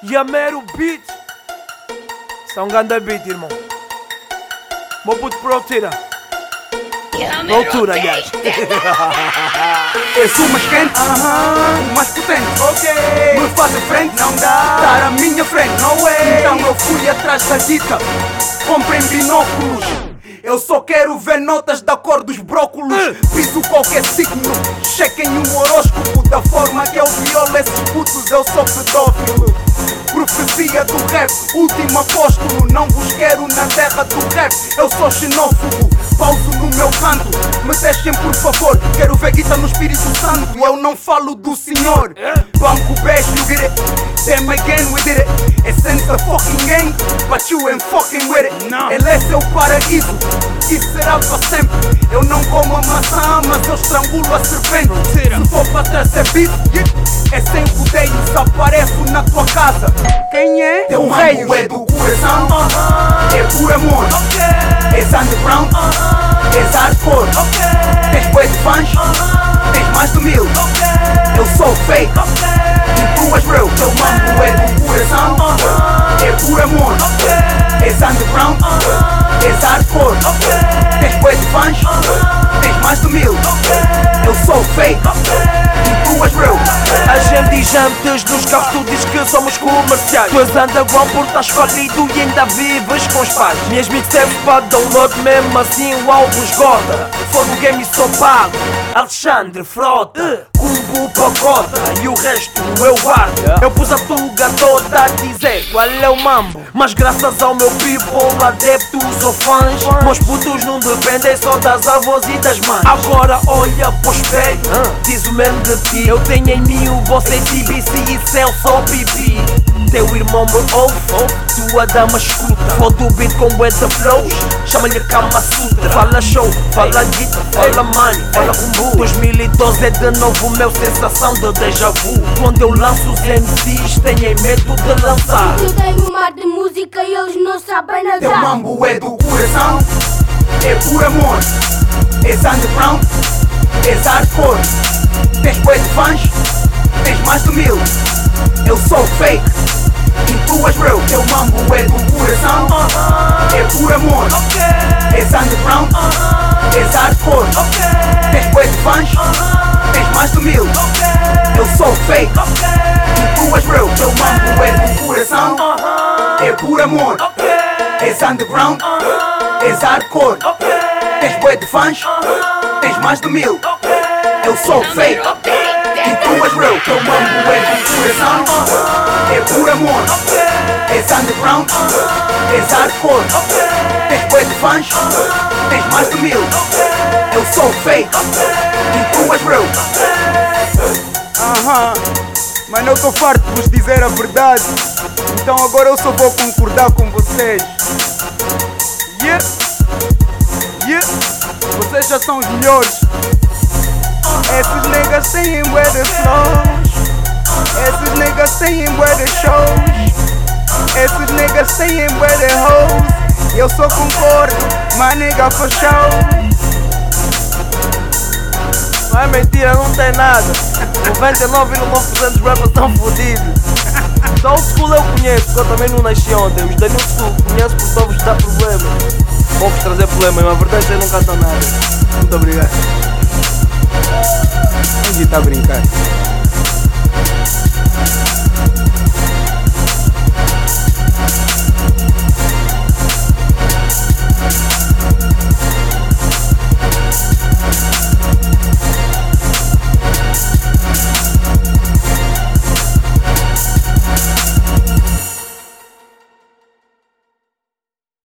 Yamero Beat. São ganda beat, irmão. Meu puto procura. Procura, gajo. Eu sou mais quente, o mais potente. Ok. Me fazer frente, Não dá. estar à minha frente. No way. Então eu fui atrás da dica. Comprem binóculos. Eu só quero ver notas da cor dos brócolos. Piso qualquer signo, chequem o horóscopo. Da forma que eu violo esses putos, eu sou pedófilo. Profecia do rap, último apóstolo. Não vos quero na terra do rap, eu sou xenófobo. Pauso no meu canto, me deixem por favor. Quero ver guita no Espírito Santo, eu não falo do Senhor. Banco beijo, you get it, them again we did it. Essence a fucking game, but you ain't fucking with it. Ele é seu paraíso, isso será para sempre. Eu não como a maçã, mas eu estrangulo a serpente. Se for para trás é bife, é sem rodeios. Apareço na tua casa. Quem é? Teu mambo é do coração, é por amor. És underground, és hardcore. Tens bué de fãs, tens mais de 1000. Eu sou fake, e tu és real. Teu mambo é do coração, é por amor. És underground, és hardcore. Tens bué de fãs, tens mais de 1000. Eu sou fake, e tu és real. A gente diz antes nos carros, tu diz que somos comerciais. Tu és underground porque estás escolhido e ainda vives com os pais. Minhas mixtapes para download, mesmo assim o álbum esgota. Fogo game e sou pago, Alexandre Frota. Cubo pacota e o resto eu guardo. Eu pus a tuga toda a dizer qual é o mambo. Mas graças ao meu people, adeptos ou fãs, meus putos não dependem só das avós e das mães. Agora olha pro espelho, diz o mesmo de ti. Eu tenho em mim o você TBC e céu só pipi. Teu irmão me ouve, tua dama escuta. Foda o beat com bué de flows, chama-lhe Kama Sutra. Fala show, fala guita, fala money, fala rumbu. 2012 é de novo meu sensação de déjà vu. Quando eu lanço os MCs têm medo de lançar. Eu tenho um mar de música e eles não sabem nadar. Teu mambo é do coração, é por amor. És underground, és hardcore. Tens bué de fãs, tens mais de 1000. Eu sou fake, e tu és real. Teu mambo é do coração, é por amor. És underground, és hardcore. Tens bué de fãs, tens mais de 1000. Eu sou fake, e tu és real. Teu mambo é do coração, é por amor. És underground, és hardcore. Tens bué de fãs, tens mais de 1000. Eu sou fake, e tu és real. Teu mambo é do coração, é por amor. És underground, és hardcore. Tens bué de fãs, tens mais de 1000. Eu sou fake, e tu és real. Mas eu tô farto de vos dizer a verdade. Então agora eu só vou concordar com vocês. Vocês já são os melhores. Esses niggas têm bué de flows. Esses niggas têm bué de shows. Esses niggas têm bué de hoes. Eu só concordo, my nigga for show. Não é mentira, não tem nada. 99,9% dos rappers estão fodidos. Só o school eu conheço, porque eu também não nasci ontem. Os da New School conheço porque só vos dá problema. Vou vos trazer problema, mas a verdade vocês não cantam nada. Muito obrigado. Ninguém tá brincando.